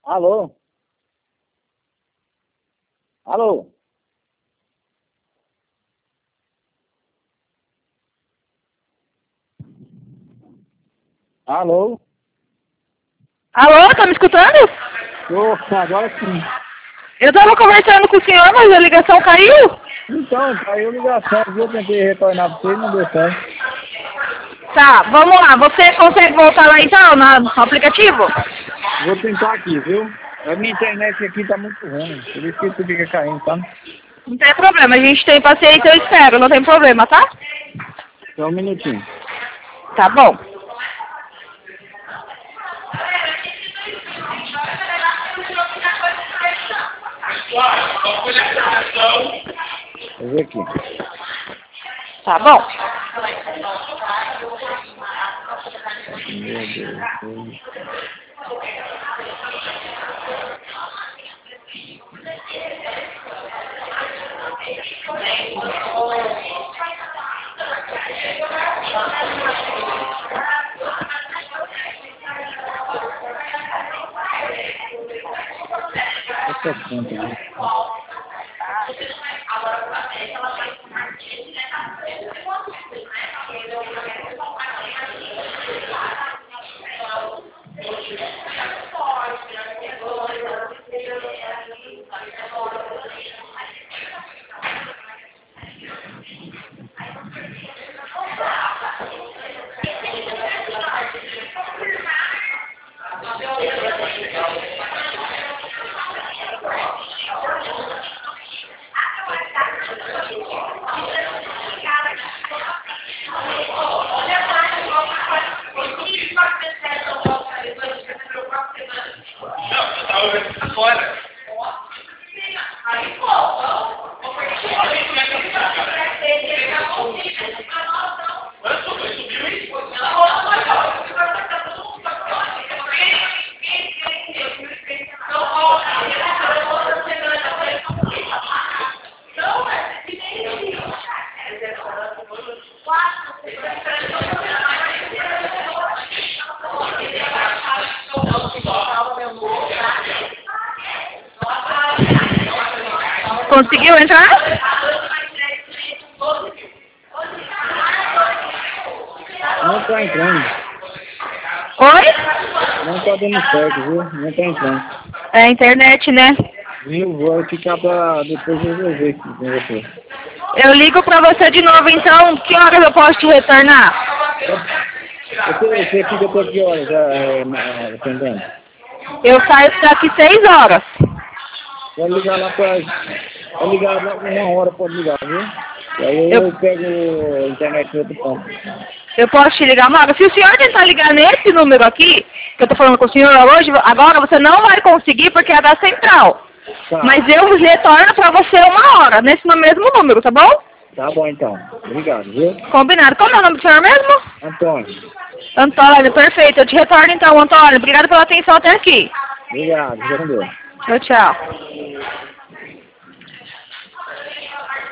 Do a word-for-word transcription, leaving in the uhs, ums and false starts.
Alô? Alô? Alô? Alô, tá me escutando? Ô, agora sim. Eu tava conversando com o senhor, mas a ligação caiu. Então, caiu a ligação, viu? Eu tentei retornar pra você e não deu certo. Tá, vamos lá. Você consegue voltar lá então, na- no aplicativo? Vou tentar aqui, viu? A minha internet aqui tá muito ruim, por isso que isso fica caindo, tá? Não tem problema, a gente tem paciência, eu espero, não tem problema, tá? Só um minutinho. Tá bom. Vou ver aqui. Tá bom. Meu Deus. Essa conta aqui. Conseguiu entrar? Não tá entrando. Oi? Não tá dando certo, viu? Não tá entrando. É a internet, né? Viu? Vou ficar pra depois resolver aqui com você. Eu ligo pra você de novo, então, que horas eu posso te retornar? Você, você fica até que horas já é, é, atendendo? Eu saio daqui seis horas. Pode ligar lá pra... Pode ligar lá com uma hora, pode ligar, viu? E aí eu, Eu, pego a internet no outro ponto. eu posso te ligar uma hora. Se o senhor tentar ligar nesse número aqui, que eu tô falando com o senhor hoje, agora você não vai conseguir porque é da central. Tá. Mas eu retorno pra você uma hora, nesse mesmo número, tá bom? Tá bom, então. Obrigado, viu? Combinado. Qual é o nome do senhor mesmo? Antônio. Antônio, perfeito. Eu te retorno então, Antônio. Obrigado pela atenção até aqui. Obrigado. Fica com Deus. Tchau, tchau.